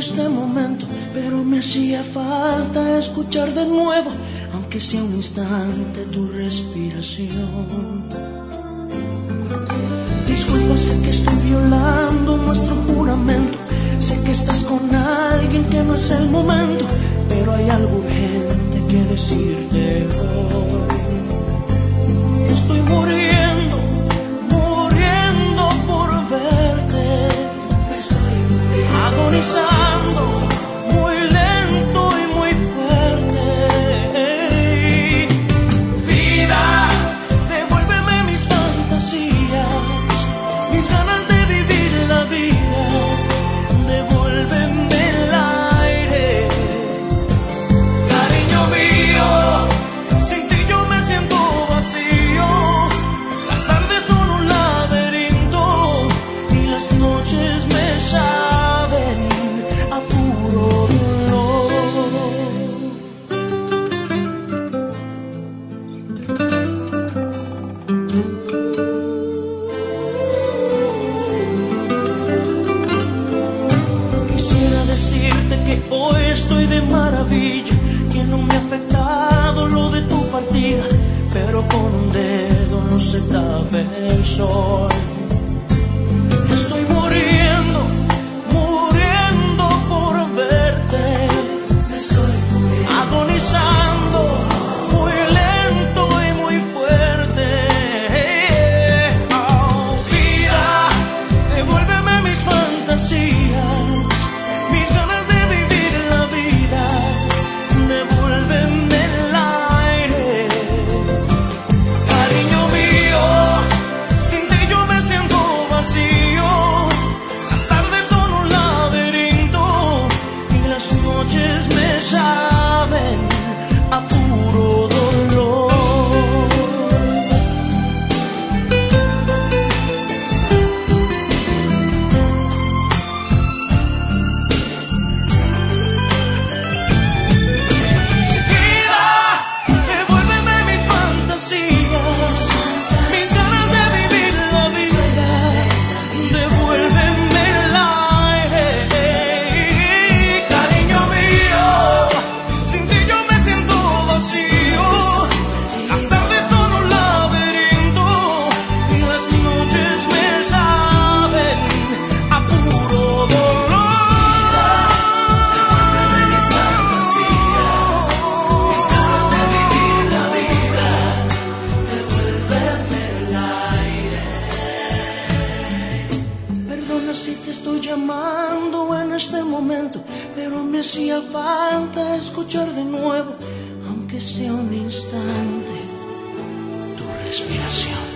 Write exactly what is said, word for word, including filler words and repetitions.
este momento, pero me hacía falta escuchar de nuevo, aunque sea un instante, tu respiración. Disculpa, sé que estoy violando nuestro juramento, sé que estás con alguien que no es el momento, pero hay algo urgente que decirte hoy. Estoy muriendo, muriendo por verte. Estoy muriendo, agonizando, muy lento y muy fuerte. Vida, devuélveme mis fantasías, mis ganas de vivir la vida. Devuélveme el aire, cariño mío. Sin ti yo me siento vacío. Las tardes son un laberinto y las noches me saben a puro dolor. Quisiera decirte que hoy estoy de maravilla, que no me ha afectado lo de tu partida, pero con un dedo no se tapa el sol. Estoy muriendo, muriendo por verte. Estoy muriendo, agonizando, muy lento y muy fuerte. Oh, vida, devuélveme mis fantasías, mis ganas de vivir la vida. Devuélveme el aire, cariño mío. Sin ti yo me siento vacío. Las tardes son un laberinto y las noches me saben a puro dolor. Vida, devuélveme mis fantasías, mis ganas de vivir la vida. Devuélveme el aire, cariño mío. Sin ti yo me siento vacío. Las tardes son un laberinto y las noches me saben a puro dolor. Devuélveme mis fantasías, mis ganas de vivir la vida. Devuélveme el aire. Perdona si te estoy llamando en este momento, pero me hacía falta escuchar de nuevo, aunque sea un instante, tu respiración.